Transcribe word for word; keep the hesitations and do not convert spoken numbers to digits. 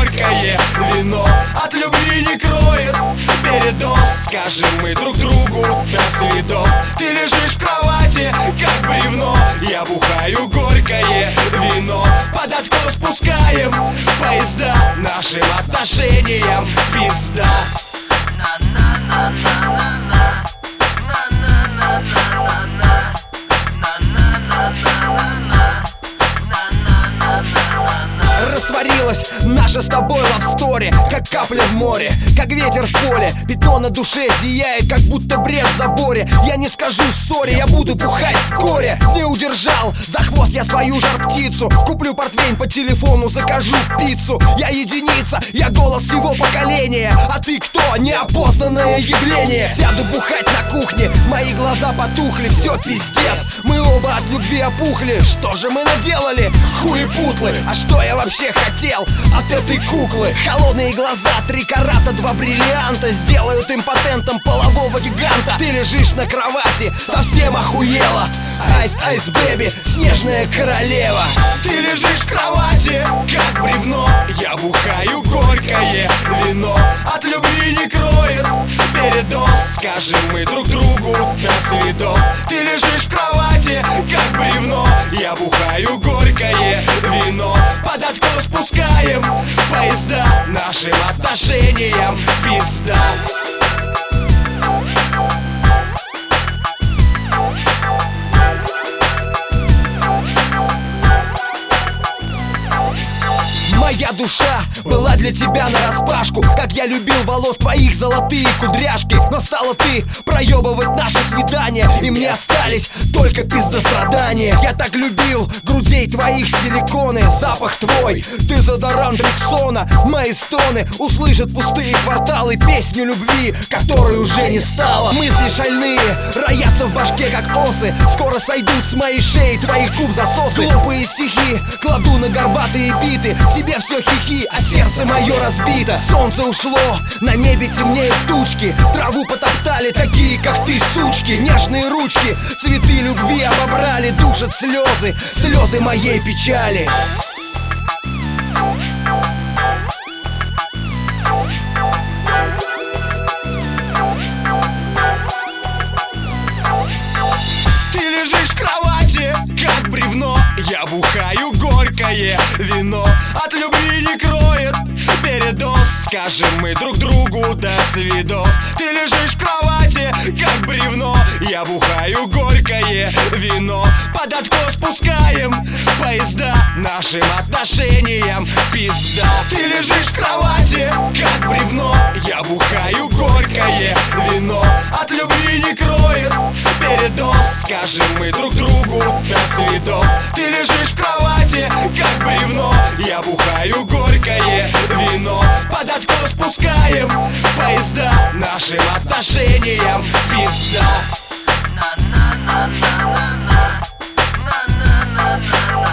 горькое вино от любви не кроет передоз. Скажем мы друг другу до свидос. Ты лежишь в кровати, как бревно, я бухаю горькое вино. Под откос спускаем поезда, нашим отношениям пизда. Растворилась наша с тобой лавстори, как капля в море, как ветер в поле. Пятно на душе зияет, как будто брешь в заборе. Я не скажу сори, я буду бухать вскоре. Не удержал за хвост я свою жар-птицу. Куплю портвейн по телефону, закажу пиццу. Я единица, я голос всего поколения. А ты кто? Неопознанное явление. Сяду бухать на кухне, мои глаза потухли. Все пиздец, мы оба от любви опухли. Что же мы наделали? Хуепутлы. А что я вообще хотел от этой куклы? Холодные глаза, три карата, два бриллианта сделают импотентом полового гиганта. Ты лежишь на кровати, совсем охуела. Айс, айс, бэби, снежная королева. Ты лежишь в кровати, как бревно, я бухаю горькое вино. От любви не кроет передоз. Скажем мы друг другу до свидос. Ты лежишь в кровати, как бревно, я бухаю горькое вино. Под откос спускаем поезда, нашим отношениям пизда. Моя душа была для тебя нараспашку, как я любил волос твоих золотые кудряшки. Но стала ты проебывать наши свидания, и мне остались только пиздострадания. Я так любил грудей твоих силиконы, запах твой, дезодорант Рексона. Мои стоны услышат пустые кварталы песню любви, которой уже не стало. Мысли шальные роятся в башке, как осы. Скоро сойдут с моей шеи твоих губ засосы. Глупые стихи кладу на горбатые биты. Тебе все хихи, а сердце мое разбито. Солнце ушло, на небе темнеют тучки. Траву потоптали такие, как ты, сучки. Нежные ручки, цветы любви обобрали. Душат слезы, слезы моей печали. Ты лежишь в кровати, как бревно, я бухаю горькое вино. От любви не кроет передоз. Скажем мы друг другу до свидос. Ты лежишь в кровати, как бревно, я бухаю горькое вино. Под откос спускаем поезда, нашим отношениям пизда. Ты лежишь в кровати, как бревно, я бухаю горькое вино. От любви не кроет передоз. Скажем мы друг другу до свидос. Ты лежишь в кровати, как бревно, я бухаю горькое вино. Под откос спускаем поезда, нашим отношениям пизда. На на на на на на на на на на.